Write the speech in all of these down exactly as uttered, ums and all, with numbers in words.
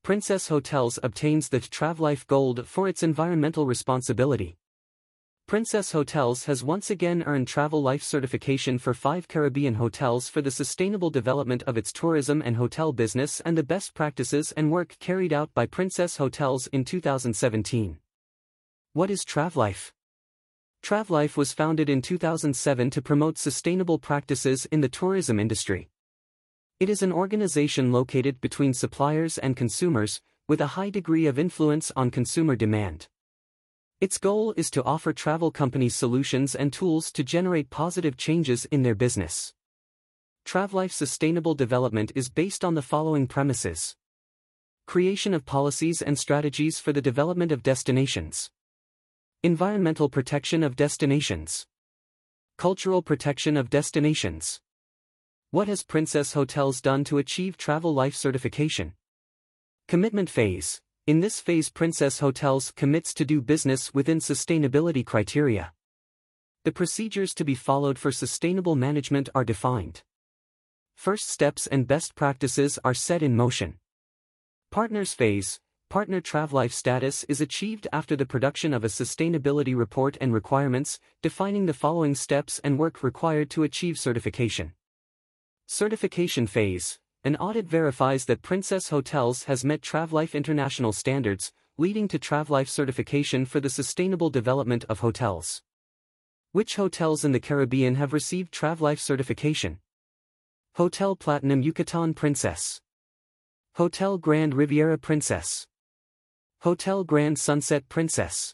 Princess Hotels obtains the Travlife Gold for its environmental responsibility. Princess Hotels has once again earned Travlife certification for five Caribbean hotels for the sustainable development of its tourism and hotel business and the best practices and work carried out by Princess Hotels in two thousand seventeen. What is Travlife? Travlife was founded in two thousand seven to promote sustainable practices in the tourism industry. It is an organization located between suppliers and consumers, with a high degree of influence on consumer demand. Its goal is to offer travel companies solutions and tools to generate positive changes in their business. Travlife sustainable development is based on the following premises: creation of policies and strategies for the development of destinations, environmental protection of destinations, cultural protection of destinations. What has Princess Hotels done to achieve Travlife certification? Commitment phase. In this phase, Princess Hotels commits to do business within sustainability criteria. The procedures to be followed for sustainable management are defined. First steps and best practices are set in motion. Partners phase. Partner Travlife status is achieved after the production of a sustainability report and requirements, defining the following steps and work required to achieve certification. Certification phase. An audit verifies that Princess Hotels has met Travlife international standards, leading to Travlife certification for the sustainable development of hotels. Which hotels in the Caribbean have received Travlife certification? Hotel Platinum Yucatan Princess, Hotel Grand Riviera Princess, Hotel Grand Sunset Princess,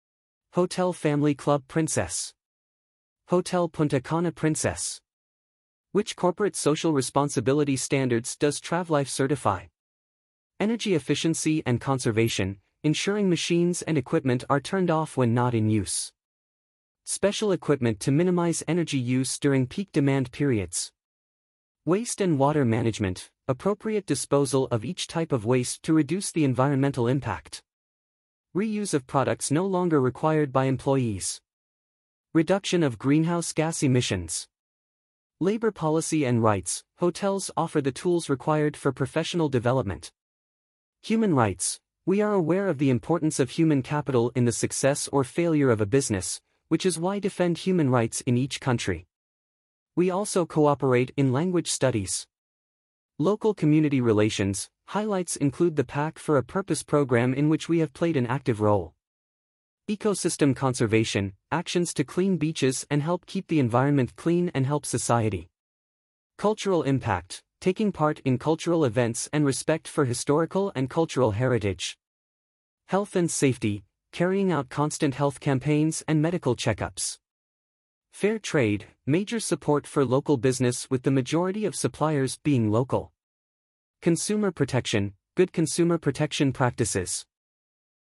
Hotel Family Club Princess, Hotel Punta Cana Princess. Which corporate social responsibility standards does Travlife certify? Energy efficiency and conservation, ensuring machines and equipment are turned off when not in use. Special equipment to minimize energy use during peak demand periods. Waste and water management, appropriate disposal of each type of waste to reduce the environmental impact. Reuse of products no longer required by employees. Reduction of greenhouse gas emissions. Labor policy and rights. Hotels offer the tools required for professional development. Human rights. We are aware of the importance of human capital in the success or failure of a business, which is why defend human rights in each country. We also cooperate in language studies. Local community relations. Highlights include the Pack for a Purpose program in which we have played an active role. Ecosystem conservation, actions to clean beaches and help keep the environment clean and help society. Cultural impact, taking part in cultural events and respect for historical and cultural heritage. Health and safety, carrying out constant health campaigns and medical checkups. Fair trade, major support for local business with the majority of suppliers being local. Consumer protection, good consumer protection practices.